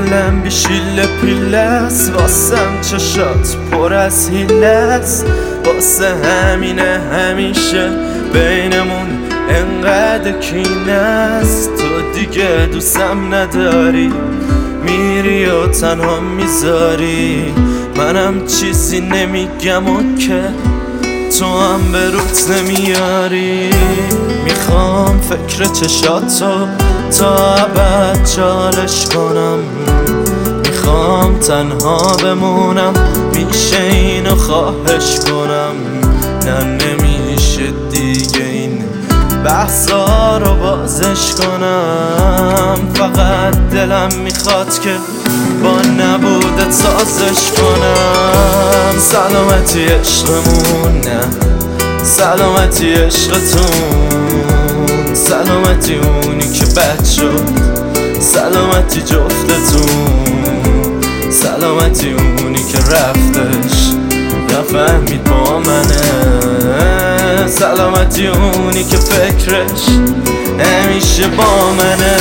دلم بیشیله پیلست، واسم چشات پر از هیلست. واسه همینه همیشه بینمون انقدر کینست. تو دیگه دوستم نداری، میری و تنها میذاری. منم چیزی نمیگم و که تو هم به روت نمیاری. میخوام فکر چشاتو تا ابد چالش کنم. میخوام تنها بمونم، میشه اینو خواهش کنم. نه نمیشه دیگه این بحثا رو بازش کنم. فقط دلم میخواد که با نبودت سازش کنم. سلامتی عشقمون، نه سلامتی عشقتون. سلامتی اونی که بد شد، سلامتی جفتتون. سلامتی اونی که رفتش نفهمید با منه. سلامتی اونی که فکرش همیشه با منه.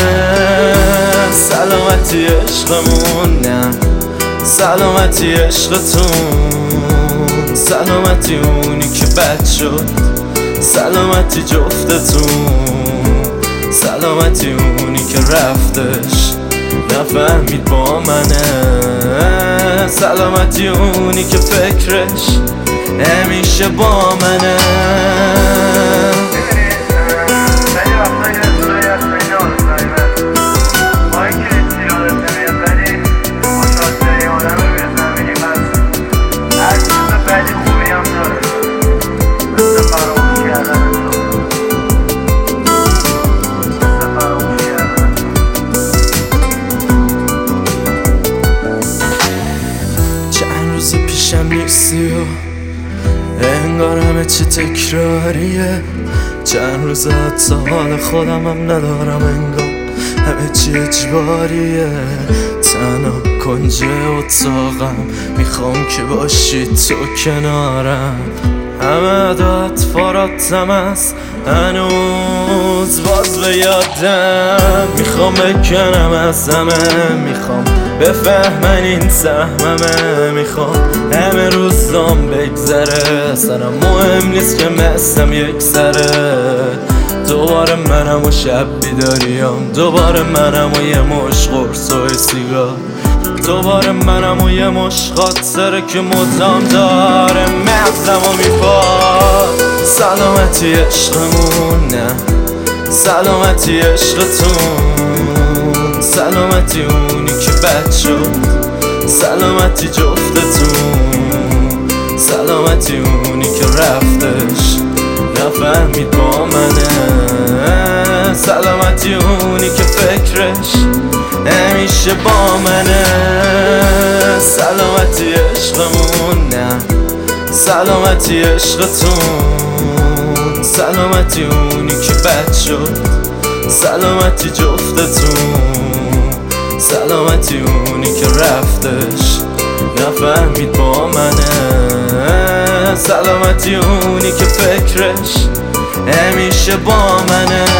سلامتی عشقمون، نه سلامتی عشقتون. سلامتی اونی که بد شد، سلامتی جفتتون. سلامتی اونی که رفتش نفهمید با منه. سلامتی اونی که فکرش همیشه با منه. پیشم نیستی و انگار همه چی تکراریه. چند روز حتی حال خودم هم ندارم، انگار همه چی اجباریه. تنها کنج اتاقم میخوام که باشی تو کنارم. همه داد فراتم است هنوز باز به یادم. میخوام بکنم از همه، میخوام بفهمن این سهممه. میخوام همه روزام بگذره، سرم مهم نیست که مستم یک سره. دوباره منم و شب بیداریم، دوباره منم و یه مش قرص و سیگار. دوباره منم و یه مش خاطره که مدام داره مغزم و میپاد. سلامتی عشقمون، نه سلامتی عشقتون. سلامتی اونی که بد شد، سلامتی جفتتون. سلامتی اونی که رفتش نفهمید با منه. سلامتی اونی که فکرش همیشه با منه. سلامتی عشقمون، نه سلامتی عشقتون. سلامتی اونی که بد شد، سلامتی جفتتون. سلامتی اونی که رفتش نفهمید با منه. سلامتی اونی که فکرش همیشه با منه.